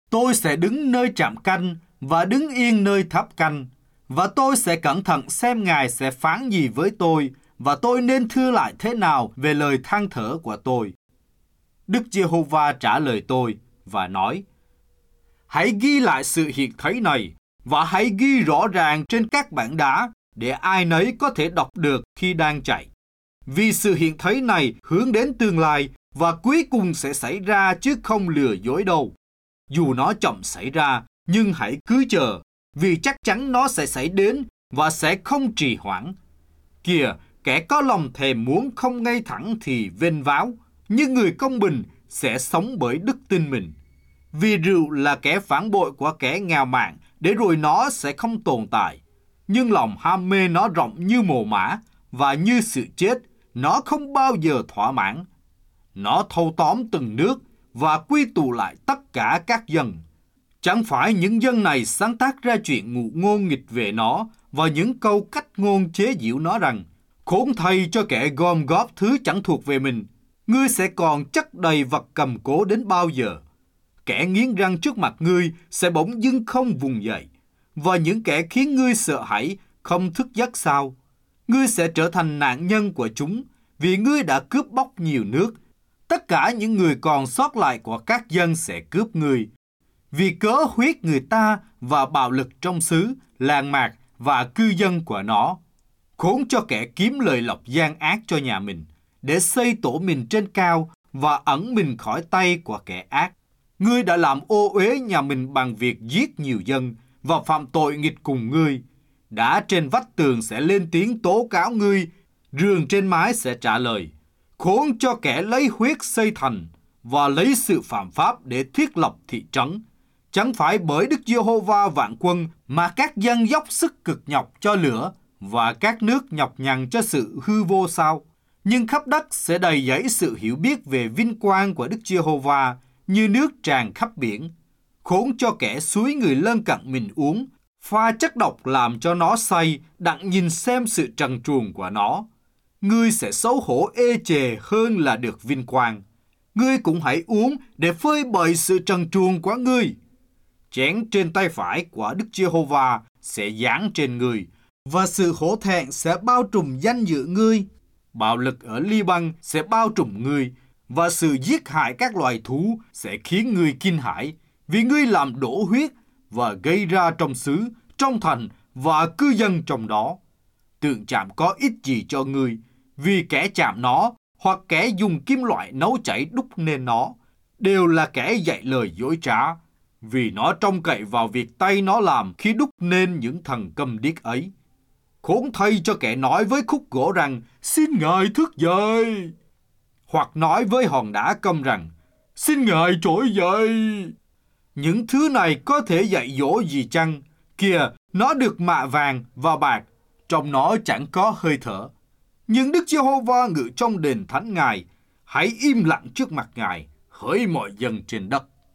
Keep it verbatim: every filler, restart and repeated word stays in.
Tôi sẽ đứng nơi trạm canh và đứng yên nơi tháp canh, và tôi sẽ cẩn thận xem Ngài sẽ phán gì với tôi, và tôi nên thưa lại thế nào về lời than thở của tôi. Đức Giê-hô-va trả lời tôi và nói: Hãy ghi lại sự hiện thấy này, và hãy ghi rõ ràng trên các bảng đá, để ai nấy có thể đọc được khi đang chạy. Vì sự hiện thấy này hướng đến tương lai, và cuối cùng sẽ xảy ra chứ không lừa dối đâu. Dù nó chậm xảy ra, nhưng hãy cứ chờ, vì chắc chắn nó sẽ xảy đến và sẽ không trì hoãn. Kìa, kẻ có lòng thèm muốn không ngay thẳng thì vênh váo, nhưng người công bình sẽ sống bởi đức tin mình. Vì rượu là kẻ phản bội của kẻ ngạo mạn, để rồi nó sẽ không tồn tại. Nhưng lòng ham mê nó rộng như mồ mả, và như sự chết, nó không bao giờ thỏa mãn. Nó thâu tóm từng nước và quy tụ lại tất cả các dân. Chẳng phải những dân này sáng tác ra chuyện ngụ ngôn nghịch về nó và những câu cách ngôn chế giễu nó rằng: Khốn thay cho kẻ gom góp thứ chẳng thuộc về mình, ngươi sẽ còn chất đầy vật cầm cố đến bao giờ? Kẻ nghiến răng trước mặt ngươi sẽ bỗng dưng không vùng dậy, và những kẻ khiến ngươi sợ hãi không thức giấc sao? Ngươi sẽ trở thành nạn nhân của chúng, vì ngươi đã cướp bóc nhiều nước. Tất cả những người còn sót lại của các dân sẽ cướp ngươi, vì cớ huyết người ta và bạo lực trong xứ, làng mạc và cư dân của nó. Khốn cho kẻ kiếm lời lộc gian ác cho nhà mình, để xây tổ mình trên cao và ẩn mình khỏi tay của kẻ ác. Ngươi đã làm ô uế nhà mình bằng việc giết nhiều dân và phạm tội nghịch cùng ngươi. Đã trên vách tường sẽ lên tiếng tố cáo ngươi, giường trên mái sẽ trả lời. Khốn cho kẻ lấy huyết xây thành và lấy sự phạm pháp để thiết lập thị trấn. Chẳng phải bởi Đức Giê-hô-va vạn quân mà các dân dốc sức cực nhọc cho lửa và các nước nhọc nhằn cho sự hư vô sao? Nhưng khắp đất sẽ đầy dẫy sự hiểu biết về vinh quang của Đức Giê-hô-va như nước tràn khắp biển. Khốn cho kẻ xúi người lân cận mình uống, pha chất độc làm cho nó say, đặng nhìn xem sự trần truồng của nó. Ngươi sẽ xấu hổ ê chề hơn là được vinh quang. Ngươi cũng hãy uống để phơi bày sự trần truồng của ngươi. Chén trên tay phải của Đức Giê-hô-va sẽ giáng trên ngươi, và sự hổ thẹn sẽ bao trùm danh dự ngươi. Bạo lực ở Li-băng sẽ bao trùm ngươi, và sự giết hại các loài thú sẽ khiến ngươi kinh hãi, vì ngươi làm đổ huyết và gây ra trong xứ, trong thành và cư dân trong đó. Tượng chạm có ích gì cho ngươi, vì kẻ chạm nó hoặc kẻ dùng kim loại nấu chảy đúc nên nó đều là kẻ dạy lời dối trá, vì nó trông cậy vào việc tay nó làm khi đúc nên những thần câm điếc ấy. Khốn thay cho kẻ nói với khúc gỗ rằng: Xin Ngài thức dậy, hoặc nói với hòn đá câm rằng: Xin Ngài trỗi dậy. Những thứ này có thể dạy dỗ gì chăng? Kìa, nó được mạ vàng và bạc, trong nó chẳng có hơi thở. Nhưng Đức Giê-hô-va ngự trong đền thánh Ngài, hãy im lặng trước mặt Ngài, hỡi mọi dân trên đất.